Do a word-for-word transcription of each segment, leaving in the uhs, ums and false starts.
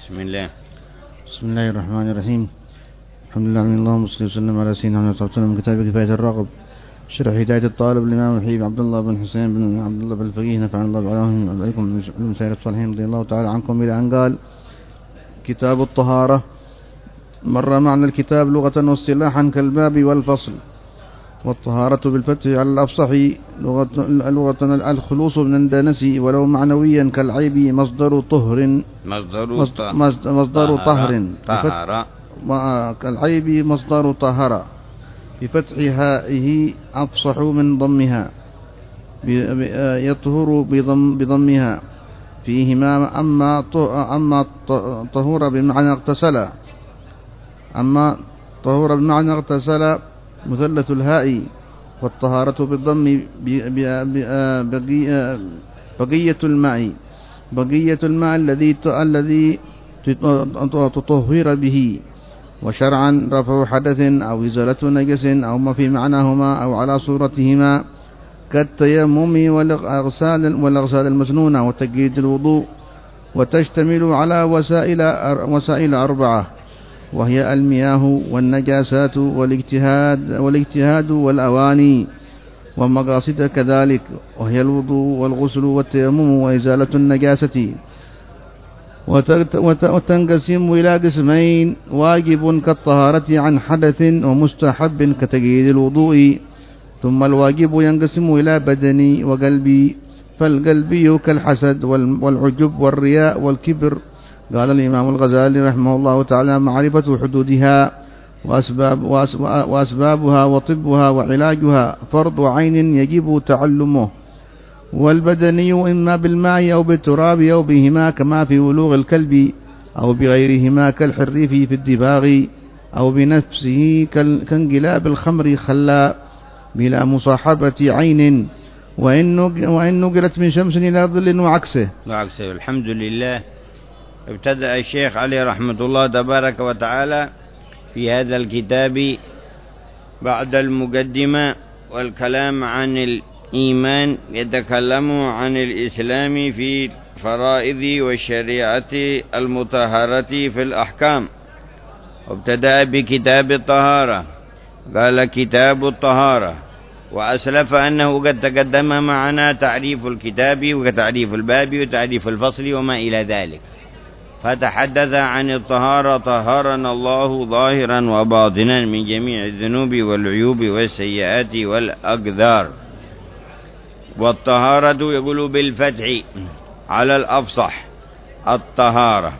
بسم الله بسم الله الرحمن الرحيم. الحمد لله من اللهم صل وسلم على سيدنا محمد صلى الله عليه وسلم. كتاب كفاية الراغب شرح هداية الطالب الإمام الحبيب عبد الله بن حسين بن عبد الله بن الفقيه نفعنا الله عليكم من سائر الصالحين رضي الله تعالى عنكم. إلى أن قال كتاب الطهارة. مر معنى الكتاب لغة واصطلاحا كالباب والفصل. والطهارة بالفتح على الأفصح لغة, لغة الخلوص من الدنس ولو معنويا كالعيب مصدر طهر مصدر مصدر, مصدر طهر طهر كالعيب مصدر طهر بفتح هائه أفصح من ضمها يطهر بضم بضمها فيهما أما أما طهور بمعنى اغتسل أما طهور بمعنى اغتسل مثلث الهاء. والطهارة بالضم بقية الماء بقية الماء الذي الذي تطهر به. وشرعا رفع حدث أو إزالة نجس أو ما في معناهما أو على صورتهما كالتيمم والأغسال والأغسال المسنونة وتجديد الوضوء. وتشتمل على وسائل وسائل أربعة وهي المياه والنجاسات والاجتهاد والاجتهاد والأواني والمقاصد كذلك وهي الوضوء والغسل والتيمم وإزالة النجاسة. وتنقسم إلى قسمين: واجب كالطهارة عن حدث ومستحب كتجديد الوضوء. ثم الواجب ينقسم إلى بدني وقلبي. فالقلبي كالحسد والعجب والرياء والكبر. قال الإمام الغزالي رحمه الله تعالى: معرفة حدودها وأسباب وأسبابها وطبها وعلاجها فرض عين يجب تعلمه. والبدني إما بالماء أو بالتراب أو بهما كما في ولوغ الكلب أو بغيرهما كالحريف في الدباغ أو بنفسه كانقلاب الخمر خلا بلا مصاحبة عين وإن نقلت من شمس إلى ظل وعكسه. وعكسه. الحمد لله. ابتدأ الشيخ عليه رحمة الله تبارك وتعالى في هذا الكتاب بعد المقدمة والكلام عن الإيمان يتكلم عن الإسلام في فرائض والشريعة المطهرة في الأحكام. وابتدأ بكتاب الطهارة. قال كتاب الطهارة، وأسلف أنه قد تقدم معنا تعريف الكتاب وتعريف الباب وتعريف الفصل وما إلى ذلك. فتحدث عن الطهارة: طهرنا الله ظاهرا وباطنا من جميع الذنوب والعيوب والسيئات والأقذار. والطهارة يقول بالفتح على الأفصح الطهارة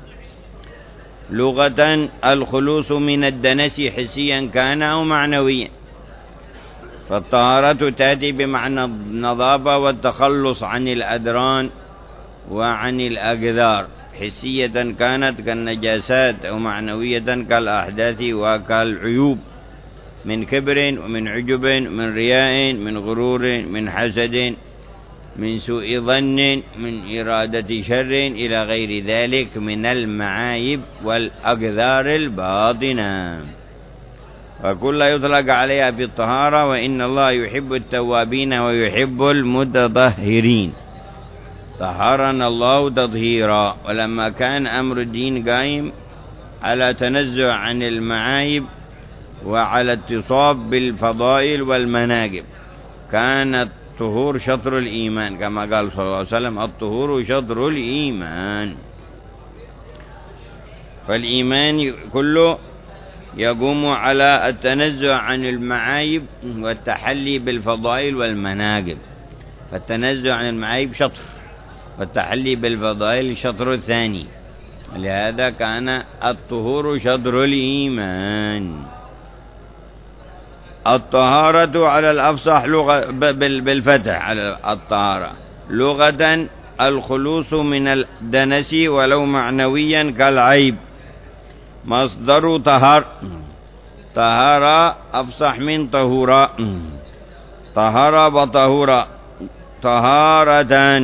لغة الخلوص من الدنس حسيا كان أو معنويا. فالطهارة تأتي بمعنى النظافة والتخلص عن الأدران وعن الأقذار حسية كانت كالنجاسات أو معنوية كالأحداث وكالعيوب من كبر ومن عجب من رياء من غرور من حسد من سوء ظن من إرادة شر إلى غير ذلك من المعايب والأقذار الباطنة. وكل يطلق عليها في الطهارة. وإن الله يحب التوابين ويحب المتطهرين. طهرنا الله تطهيرا. ولما كان أمر الدين قائم على تنزع عن المعايب وعلى اتصاب بالفضائل والمناقب كان الطهور شطر الإيمان كما قال صلى الله عليه وسلم: الطهور شطر الإيمان. فالإيمان كله يقوم على التنزع عن المعايب والتحلي بالفضائل والمناقب. فالتنزع عن المعايب شطر والتحلي بالفضائل شطر الثاني. لهذا كان الطهور شطر الإيمان. الطهارة على الأفصح لغة بالفتح على الطهارة لغة الخلوص من الدنس ولو معنويا كالعيب مصدر طهر. طهر أفصح من طهورا. طهر وطهورا طهارة.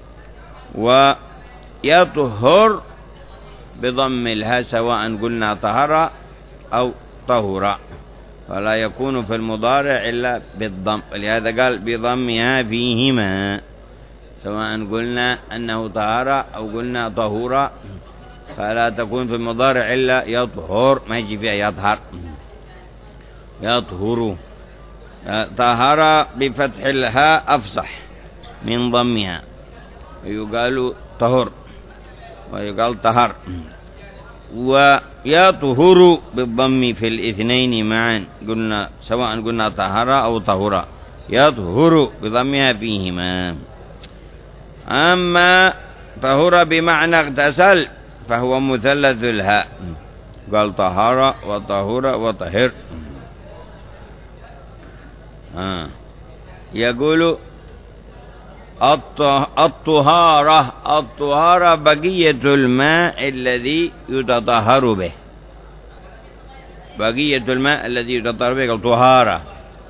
ويطهر بضم الها سواء قلنا طهر أو طهورا فلا يكون في المضارع إلا بالضم. ولهذا قال بضمها فيهما سواء قلنا أنه طهر أو قلنا طهورا فلا تكون في المضارع إلا يطهر، ما يجي فيها يطهر. يطهر. طهر بفتح الهاء أفصح من ضمها، ويقال طهر ويقال طهر. ويطهر بالضم في الاثنين معا، قلنا سواء قلنا طهر أو طهر، يطهر بضمها فيهما. أما طهر بمعنى اغتسل فهو مثلث الهاء، قال طهر وطهر وطهر. آه. يقول الطهارة، الطهارة بقية الماء الذي يتطهر به، بقية الماء الذي يتطهر به قال طهارة.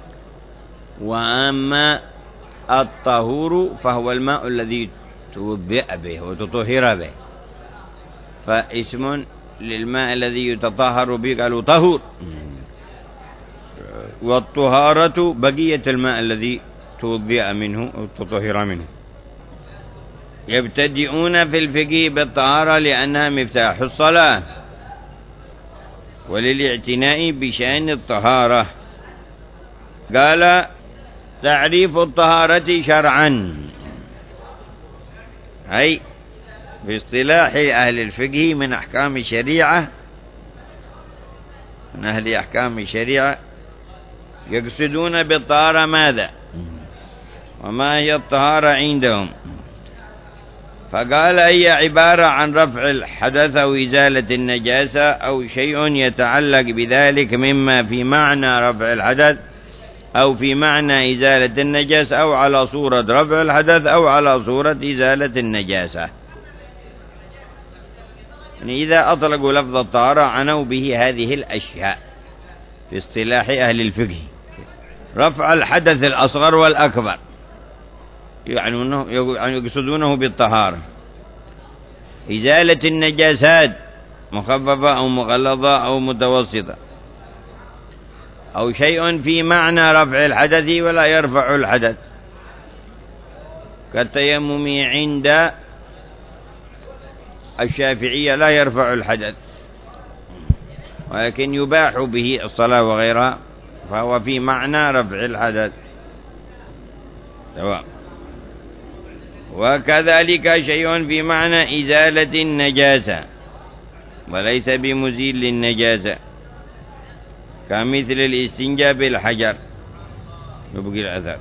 وأما الطهور فهو الماء الذي توضئ به وتطهر به، فاسم للماء الذي يتطهر به قالوا طهور. والطهارة بقية الماء الذي توضئ منه وتطهر منه. يبتدئون في الفقه بالطهارة لأنها مفتاح الصلاة، وللاعتناء بشأن الطهارة. قال تعريف الطهارة شرعا، أي باصطلاح أهل الفقه من أحكام الشريعة، من أهل أحكام الشريعة، يقصدون بالطهارة ماذا وما هي الطهارة عندهم؟ فقال هي عبارة عن رفع الحدث أو إزالة النجاسة أو شيء يتعلق بذلك مما في معنى رفع الحدث أو في معنى إزالة النجاسة، أو على صورة رفع الحدث أو على صورة إزالة النجاسة. يعني إذا أطلقوا لفظ الطهارة عنوا به هذه الأشياء في اصطلاح أهل الفقه: رفع الحدث الأصغر والأكبر، يعني يقصدونه بالطهارة. إزالة النجاسات مخففة أو مغلظة أو متوسطة، أو شيء في معنى رفع الحدث ولا يرفع الحدث، كالتيمم عند الشافعية لا يرفع الحدث ولكن يباح به الصلاة وغيرها، فهو في معنى رفع الحدث. تمام. وكذلك شيء في معنى إزالة النجاسة وليس بمزيل للنجاسة، كمثل الاستنجاء بالحجر يبقي الأثر،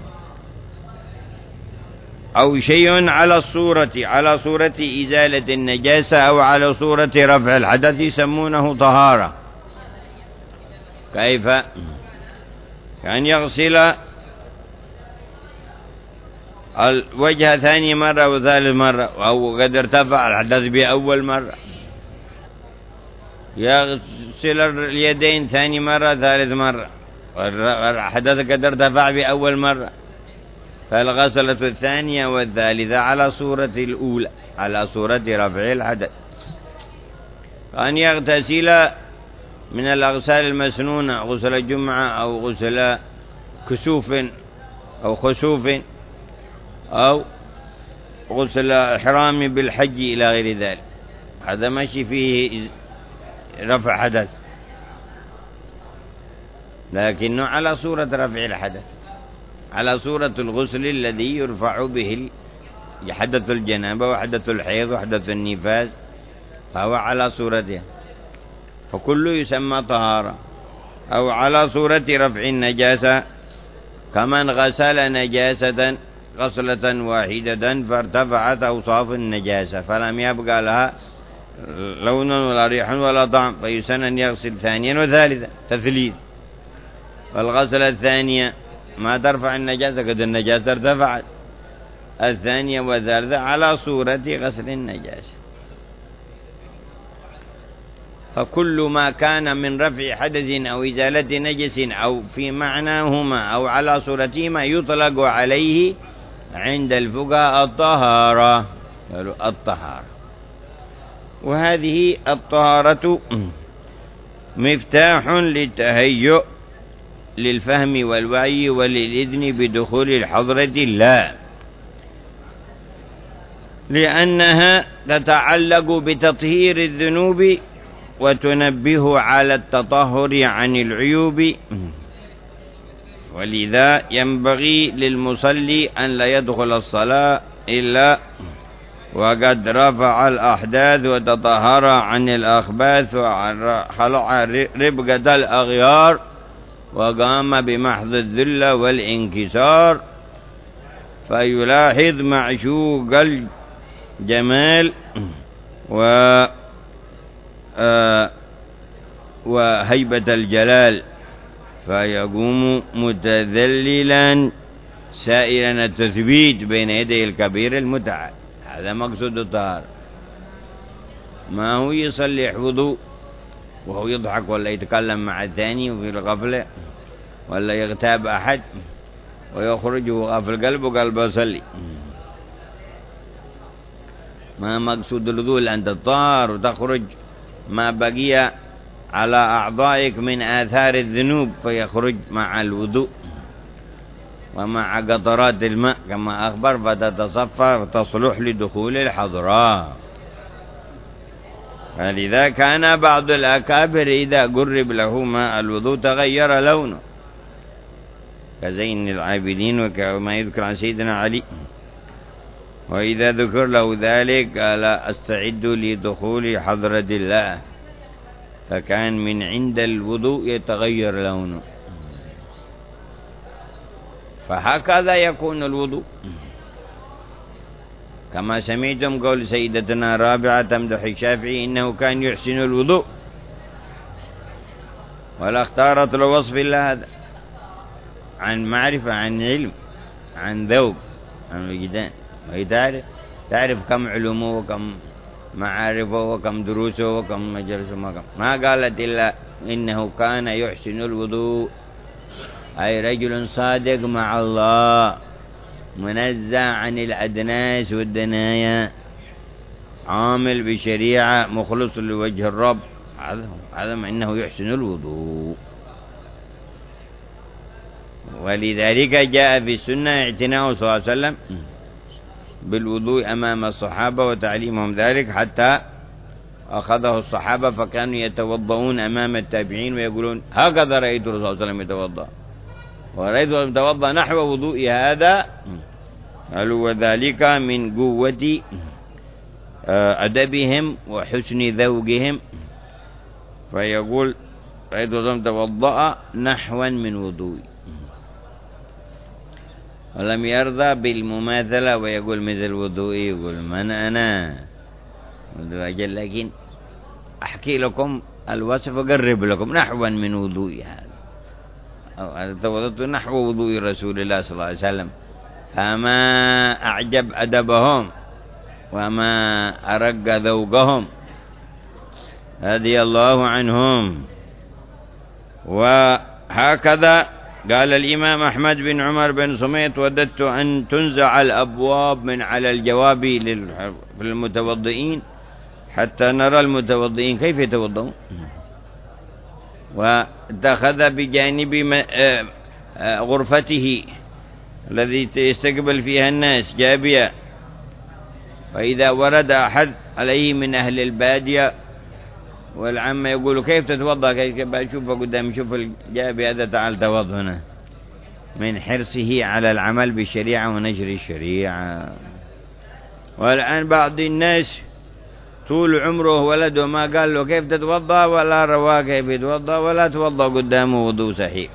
أو شيء على الصورة على صورة إزالة النجاسة أو على صورة رفع الحدث يسمونه طهارة. كيف؟ كأن يغسل الوجه ثاني مرة وثالث مرة، أو قد ارتفع الحدث بأول مرة. يغسل اليدين ثاني مرة ثالث مرة، والحدث قد ارتفع بأول مرة، فالغسلة الثانية والثالثة على صورة الأولى، على صورة رفع الحدث. أن يغتسل من الأغسال المسنونة، غسل الجمعة أو غسل كسوف أو خسوف أو غسل إحرام بالحج إلى غير ذلك، هذا ماشي فيه رفع حدث، لكنه على صورة رفع الحدث، على صورة الغسل الذي يرفع به حدث الجنابة وحدث الحيض وحدث النفاس، فهو على صورته، فكله يسمى طهارة. أو على صورة رفع النجاسة، كمن غسل نجاسة غسلة واحدة فارتفعت أوصاف النجاسة فلم يبقى لها لون ولا ريح ولا طعم، فيسن أن يغسل ثانيا وثالثا تثليث. والغسلة الثانية ما ترفع النجاسة، قد النجاسة ارتفعت، الثانية والثالثة على صورة غسل النجاسة. فكل ما كان من رفع حدث أو إزالة نجس أو في معناهما أو على صورتهما يطلق عليه عند الفقهاء الطهارة، قالوا الطهارة. وهذه الطهارة مفتاح للتهيؤ للفهم والوعي وللإذن بدخول الحضرة الله، لأنها تتعلق بتطهير الذنوب وتنبه على التطهر عن العيوب، ولذا ينبغي للمصلي أن لا يدخل الصلاة إلا وقد رفع الأحداث وتطهر عن الأخباث وخلع ربقة الأغيار وقام بمحض الذل والانكسار، فيلاحظ معشوق الجمال و وهيبة الجلال، فيقوم متذللا سائلا التثبيت بين يدي الكبير المتعال. هذا مقصود الطهارة. ما هو يصلح وضوء وهو يضحك ولا يتكلم مع الثاني وفي الغفلة ولا يغتاب أحد ويخرج وغفل قلبه قلبه يصلي. ما مقصود الوضوء أن تطهر وتخرج ما بقي على أعضائك من آثار الذنوب فيخرج مع الوضوء ومع قطرات الماء كما أخبر، فتتصفى وتصلح لدخول الحضرة. فلذا كان بعض الأكابر إذا قرب له ماء الوضوء تغير لونه كزين العابدين وكما يذكر عن سيدنا علي، وإذا ذكر له ذلك قال أستعد لدخول حضرة الله، فكان من عند الوضوء يتغير لونه. فهكذا يكون الوضوء، كما سمعتم قول سيدتنا رابعة تمدح الشافعي إنه كان يحسن الوضوء، ولا اختارت لوصف الله هذا عن معرفة عن علم عن ذوق عن وجدان. وهي تعرف تعرف كم علومه وكم معارفه وكم دروسه وكم مجلسه، ما قالت إلا إنه كان يحسن الوضوء، أي رجل صادق مع الله منزع عن الأدناس والدنايا عامل بشريعة مخلص لوجه الرب، هذا مع أنه يحسن الوضوء. ولذلك جاء في السنة اعتناء صلى الله عليه وسلم بالوضوء أمام الصحابة وتعليمهم ذلك، حتى أخذه الصحابة فكانوا يتوضؤون أمام التابعين ويقولون هكذا رأيت الرسول صلى الله عليه وسلم يتوضأ، ورأيت يتوضأ نحو وضوء هذا. قالوا وذلك من قوة أدبهم وحسن ذوقهم، فيقول رأيت الرسول توضأ نحوا من وضوء، ولم يرضى بالمماثلة ويقول مثل وضوئي، يقول من أنا أجل، لكن أحكي لكم الوصف وقرب لكم نحوا من وضوئي هذا، توضأت نحو وضوء رسول الله صلى الله عليه وسلم. فما أعجب أدبهم وما أرق ذوقهم رضي الله عنهم. وهكذا قال الإمام أحمد بن عمر بن سميط وددت أن تنزع الأبواب من على الجواب للمتوضئين حتى نرى المتوضئين كيف يتوضؤون. واتخذ بجانب غرفته الذي يستقبل فيها الناس جابية، فإذا ورد أحد عليه من أهل البادية والعامة يقولوا كيف تتوضأ، كيف أشوفه قدام شوف الجابي هذا تعال توضأ هنا، من حرصه على العمل بالشريعة ونشر الشريعة. والآن بعض الناس طول عمره ولده ما قال له كيف تتوضأ ولا رواه كيف يتوضأ ولا توضأ قدامه وضوء صحيح.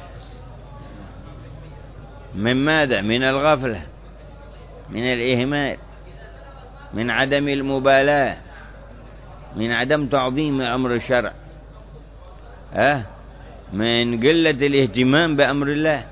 من ماذا؟ من الغفلة، من الإهمال، من عدم المبالاة، من عدم تعظيم أمر الشرع، أه؟ من قلة الاهتمام بأمر الله.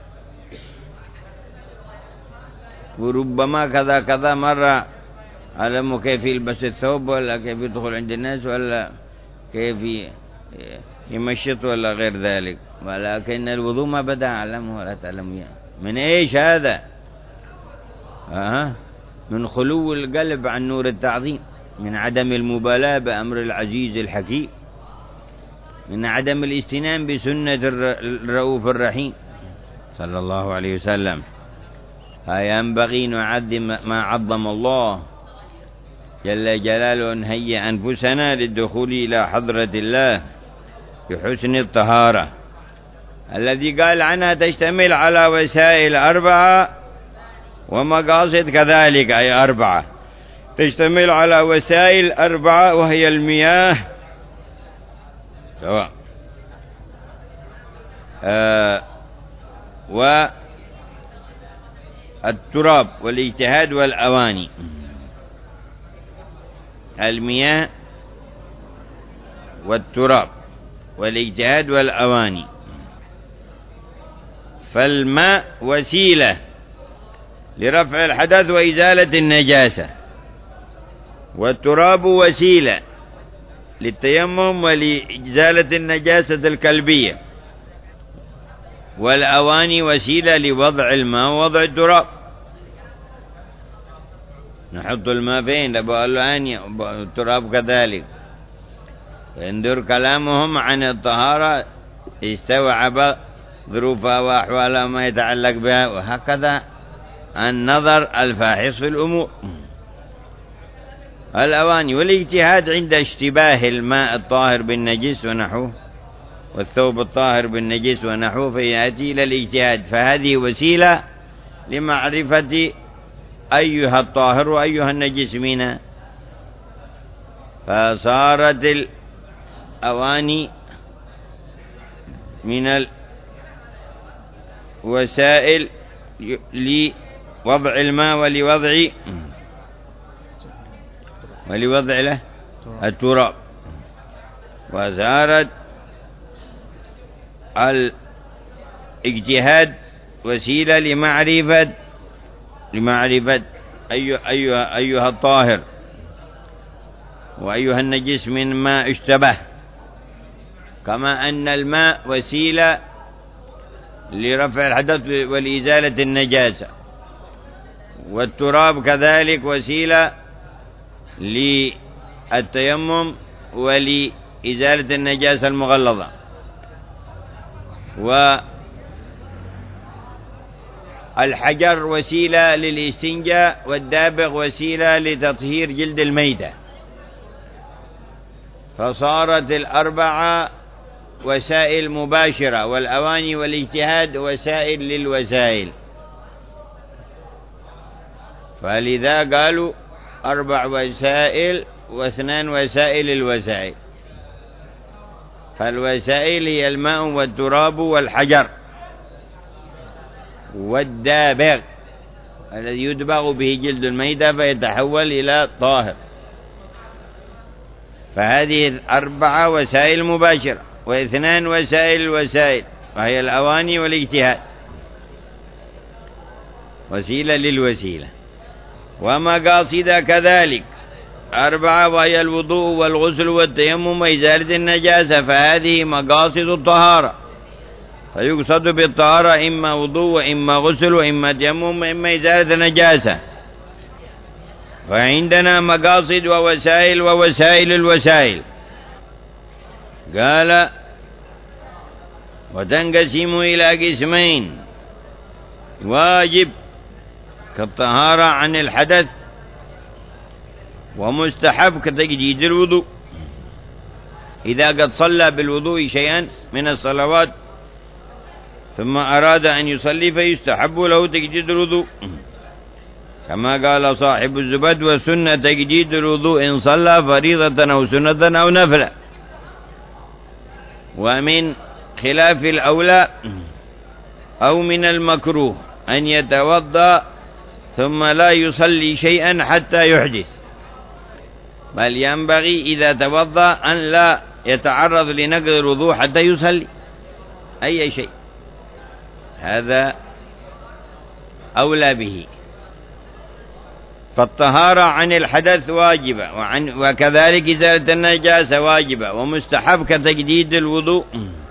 وربما كذا كذا مرة علمه كيف يلبس الثوب ولا كيف يدخل عند الناس ولا كيف يمشط ولا غير ذلك، ولكن الوضوء ما بدأ علمه ولا تعلمه يعني. من إيش هذا؟ أه؟ من خلو القلب عن نور التعظيم، من عدم المبالاة بأمر العزيز الحكيم، من عدم الاستنان بسنة الرؤوف الرحيم صلى الله عليه وسلم. فينبغي نعظم ما عظم الله جل جلاله نهيئ أنفسنا للدخول إلى حضرة الله بحسن الطهارة، الذي قال عنها تشتمل على وسائل أربعة ومقاصد كذلك أي أربعة. تشتمل على وسائل أربعة وهي المياه سواء آه والتراب والاجتهاد والأواني. المياه والتراب والاجتهاد والأواني. فالماء وسيلة لرفع الحدث وإزالة النجاسة، والتراب وسيلة للتيمم ولإزالة النجاسة الكلبية، والأواني وسيلة لوضع الماء ووضع التراب. نحط الماء فين؟ لبقى له آنية، التراب كذلك. فاندر كلامهم عن الطهارة استوعب ظروفها وأحوالها ما يتعلق بها، وهكذا النظر الفاحص في الأمور. الأواني والاجتهاد عند اشتباه الماء الطاهر بالنجس ونحوه، والثوب الطاهر بالنجس ونحوه، فيأتي إلى الاجتهاد، فهذه وسيلة لمعرفة أيها الطاهر وأيها النجس منها. فصارت الأواني من الوسائل لوضع الماء ولوضع ولوضع له التراب، وصارت الاجتهاد وسيلة لمعرفة لمعرفة أيها, أيها, أيها الطاهر وأيها النجس من ما اشتبه، كما أن الماء وسيلة لرفع الحدث ولإزالة النجاسة، والتراب كذلك وسيلة للتيمم ولإزالة النجاسة المغلظة، والحجر وسيلة للاستنجاء، والدابغ وسيلة لتطهير جلد الميتة. فصارت الأربعة وسائل مباشرة، والأواني والاجتهاد وسائل للوسائل. فلذا قالوا أربع وسائل واثنان وسائل الوسائل. فالوسائل هي الماء والتراب والحجر والدابغ الذي يدبغ به جلد الميتة فيتحول إلى طاهر. فهذه أربعة وسائل مباشرة، واثنان وسائل الوسائل، وهي الأواني والاجتهاد، وسيلة للوسيلة. ومقاصد كذلك أربعة، وهي الوضوء والغسل والتيمم وإزالة النجاسة. فهذه مقاصد الطهارة، فيقصد بالطهارة إما وضوء وإما غسل وإما تيمم وإما إزالة النجاسة. وعندنا مقاصد ووسائل ووسائل الوسائل. قال وتنقسم إلى قسمين: واجب كالطهارة عن الحدث، ومستحب كتجديد الوضوء. إذا قد صلى بالوضوء شيئا من الصلوات ثم أراد أن يصلي فيستحب له تجديد الوضوء، كما قال صاحب الزبد: والسنة تجديد الوضوء إن صلى فريضة أو سنة أو نفلة. ومن خلاف الأولى أو من المكروه أن يتوضأ ثم لا يصلي شيئا حتى يحدث، بل ينبغي إذا توضأ أن لا يتعرض لنقض الوضوء حتى يصلي أي شيء، هذا أولى به. فالطهارة عن الحدث واجبة، وعن وكذلك إزالة النجاسة واجبة، ومستحب كتجديد الوضوء،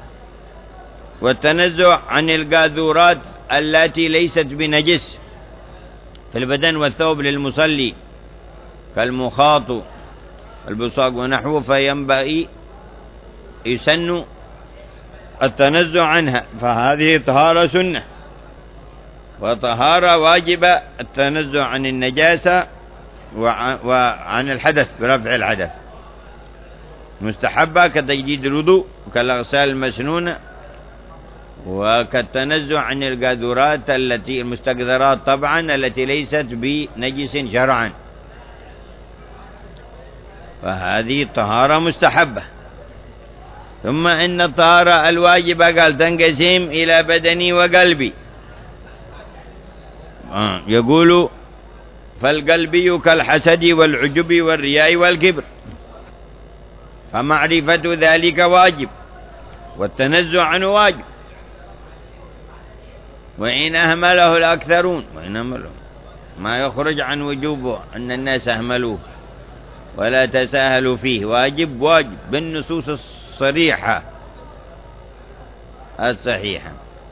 والتنزع عن القاذورات التي ليست بنجس في البدن والثوب للمصلي كالمخاط والبصاق ونحوه، فينبغي يسن التنزع عنها. فهذه طهارة سنة، وطهارة واجبة التنزع عن النجاسة وعن الحدث برفع الحدث. مستحبة كتجديد الوضوء وكالأغسال المسنونة وكالتنزه عن القاذورات التي المستقذرات طبعا التي ليست بنجس شرعا، فهذه الطهارة مستحبة. ثم إن الطهارة الواجبة قال تنقسم إلى بدني وقلبي. آه يقول فالقلبي كالحسد والعجب والرياء والكبر، فمعرفة ذلك واجب والتنزه عنه واجب، وإن أهمله الأكثرون، وإن أهمله ما يخرج عن وجوبه أن الناس أهملوه ولا تساهلوا فيه، واجب واجب بالنصوص الصريحة الصحيحة.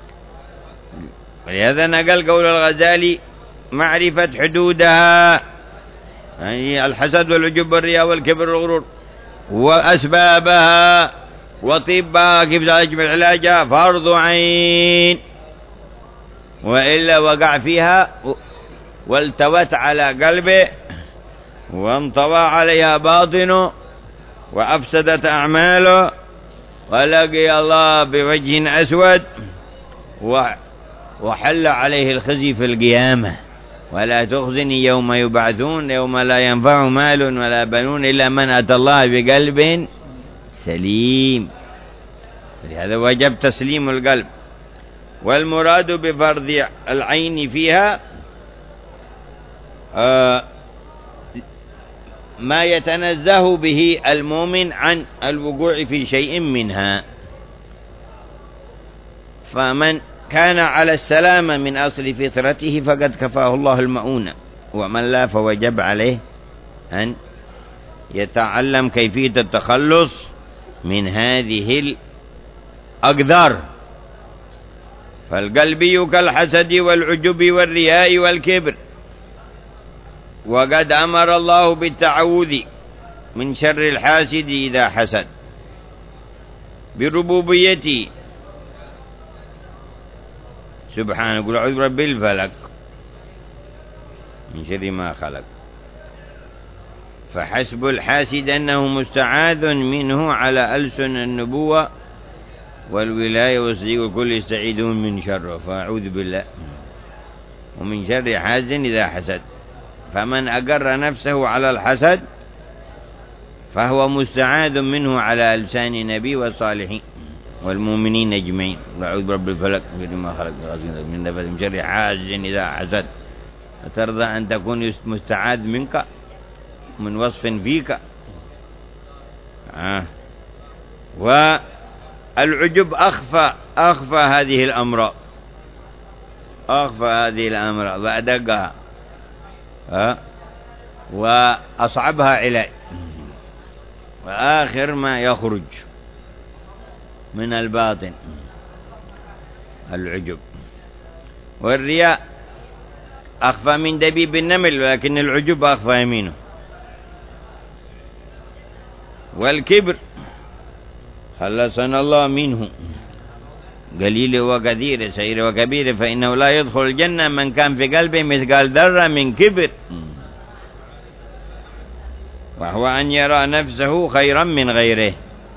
ولهذا نقل قول الغزالي معرفة حدودها، يعني الحسد والعجب والرياء والكبر والغرور وأسبابها وطبها كيف يجب علاجها فرض عين، وإلا وقع فيها والتوت على قلبه وانطوى عليها باطنه وأفسدت أعماله ولقي الله بوجه أسود وحل عليه الخزي في القيامة. ولا تخزني يوم يبعثون يوم لا ينفع مال ولا بنون إلا من أتى الله بقلب سليم. لهذا وجب تسليم القلب. والمراد بفرض العين فيها آه ما يتنزه به المؤمن عن الوقوع في شيء منها، فمن كان على السلامة من أصل فطرته فقد كفاه الله المؤونة، ومن لا فوجب عليه أن يتعلم كيفية التخلص من هذه الأقدار. فالقلبي كالحسد والعجب والرياء والكبر، وقد أمر الله بالتعوذ من شر الحاسد إذا حسد بربوبيته سبحانه، قل أعوذ برب الفلق من شر ما خلق. فحسب الحاسد أنه مستعاذ منه على ألسن النبوة والولاية والصديق، وكل يستعيذون من شره، فأعوذ بالله ومن شر حاسد إذا حسد. فمن أقر نفسه على الحسد فهو مستعاذ منه على ألسان النبي والصالحين والمؤمنين أجمعين. أعوذ برب الفلق من خلق من نفس من شر حاسد إذا حسد. أترضى أن تكون مستعاذ منك من وصف فيك؟ آه. والعجب أخفى أخفى هذه الأمراض أخفى هذه الأمراض وأدقها أه؟ وأصعبها علاج، وآخر ما يخرج من الباطن العجب. والرياء أخفى من دبيب النمل، ولكن العجب أخفى يمينه. والكبر خلصنا الله منه، قليل وكثير سير وكبير، فإنه لا يدخل الجنة من كان في قلبه مثقال ذرة من كبر، وهو أن يرى نفسه خيرا من غيره،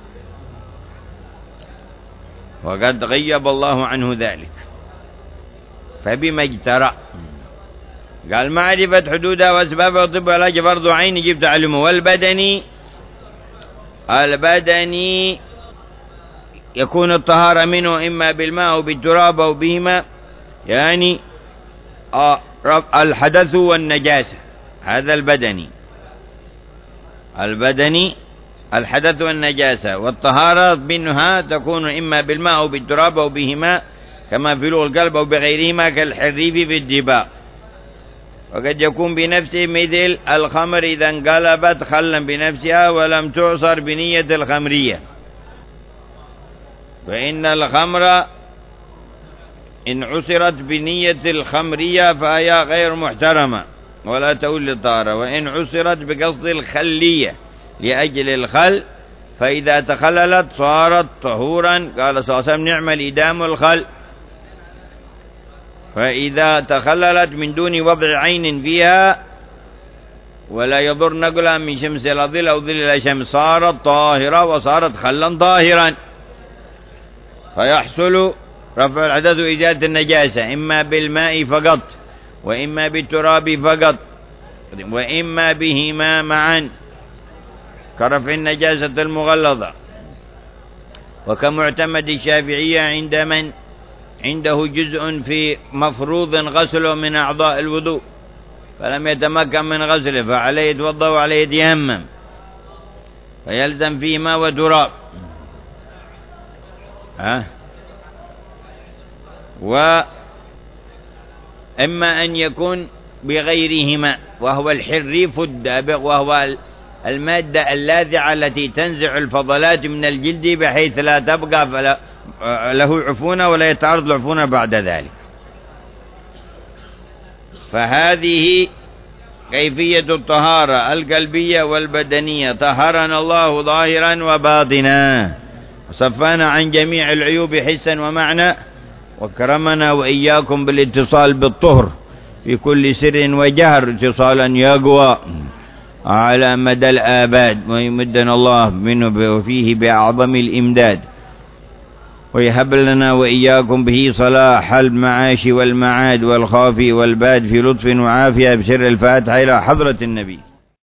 وقد غيب الله عنه ذلك. فبما اجترأ قال معرفة حدودها وأسبابها وطب والعلاج فرض عين يجب تعلمه. والبدني البدني يكون الطهارة منه إما بالماء أو بالتراب أو بهما، يعني الحدث والنجاسة، هذا البدني. البدني الحدث والنجاسة، والطهارة منها تكون إما بالماء أو بالتراب أو بهما، كما في لغة القلب أو بغيرهما كالحريف في الدباء. وقد يكون بنفسه مثل الخمر إذا انقلبت خلا بنفسها ولم تعصر بنية الخمرية، فإن الخمر إن عصرت بنية الخمرية فهي غير محترمة ولا تؤول للطهارة، وإن عصرت بقصد الخلية لأجل الخل فإذا تخللت صارت طهورا. قال صلى الله عليه وسلم نعم الإدام الخل. فإذا تخللت من دون وضع عين فيها ولا يضر نقلها من شمس إلى ظل أو ظل إلى شمس، صارت طاهرة وصارت خلا طاهرا. فيحصل رفع الحدث وإزالة النجاسة إما بالماء فقط، وإما بالتراب فقط، وإما بهما معا، كرفع النجاسة المغلظة. وكمعتمد الشافعية عند من عنده جزء في مفروض غسله من أعضاء الوضوء فلم يتمكن من غسله فعليه يتوضأ وعليه يتيمم، فيلزم فيه ماء وتراب. ها وإما أن يكون بغيرهما، وهو الحريف الدابغ، وهو المادة اللاذعة التي تنزع الفضلات من الجلد بحيث لا تبقى فلا له عفونة ولا يتعرض لعفونة بعد ذلك. فهذه كيفية الطهارة القلبية والبدنية. طهرنا الله ظاهرا وباطنا، وصفانا عن جميع العيوب حسا ومعنى، وكرمنا وإياكم بالاتصال بالطهر في كل سر وجهر اتصالا يقوى على مدى الآباد، ويمدنا الله منه وفيه بأعظم الإمداد، ويهب لنا وإياكم به صلاح المعاش والمعاد والخافي والباد في لطف وعافية بسر الفاتحة إلى حضرة النبي.